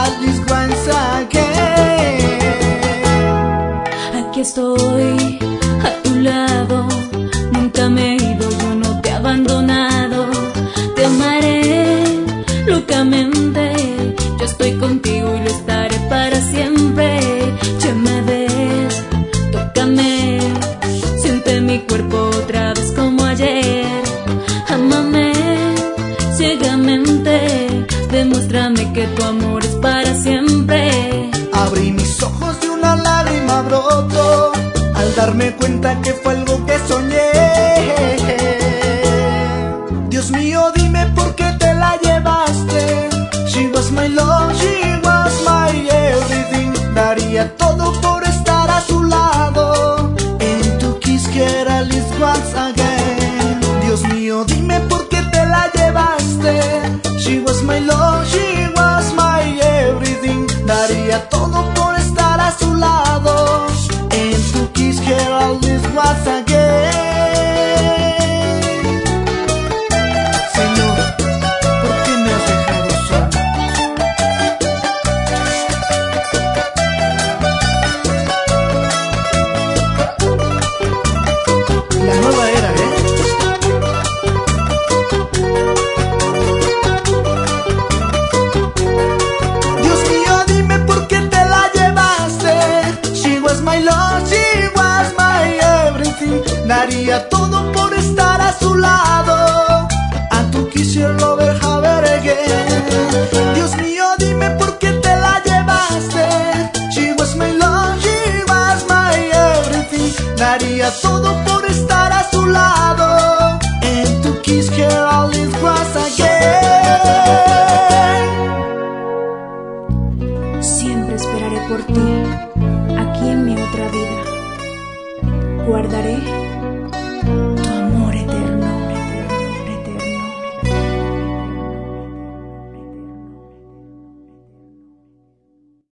at least once again. Aquí estoy, a tu lado, nunca me he ido, yo no te he abandonado. Te amaré locamente, yo estoy contigo y lo estaré para siempre. Ya me ves, tócame, siente mi cuerpo otra vez como ayer. Ámame ciegamente, demuéstrame que tu amor es para siempre. Abrí mis ojos y una lágrima brotó al darme cuenta que fue algo que soñé. Dios mío, dime por qué te la llevaste. She was my love, she was my everything. Daría todo por estar a su lado. And to kiss her at least once again. Dios mío, dime por qué te la llevaste. She was my love, she was my everything. Daría todo por estar a su lado. And to kiss her at least once again. Señor, ¿por qué me has dejado solo? La nueva era, Dios mío, dime por qué te la llevaste. She was my love, she was my everything. Daría todo por estar a su lado. And to kiss your lover, have it again. Dios mío, dime por qué te la llevaste. She was my love, she was my everything. Daría todo por estar a su lado. And to kiss her at least once again. Siempre esperaré por ti, aquí en mi otra vida. Guardaré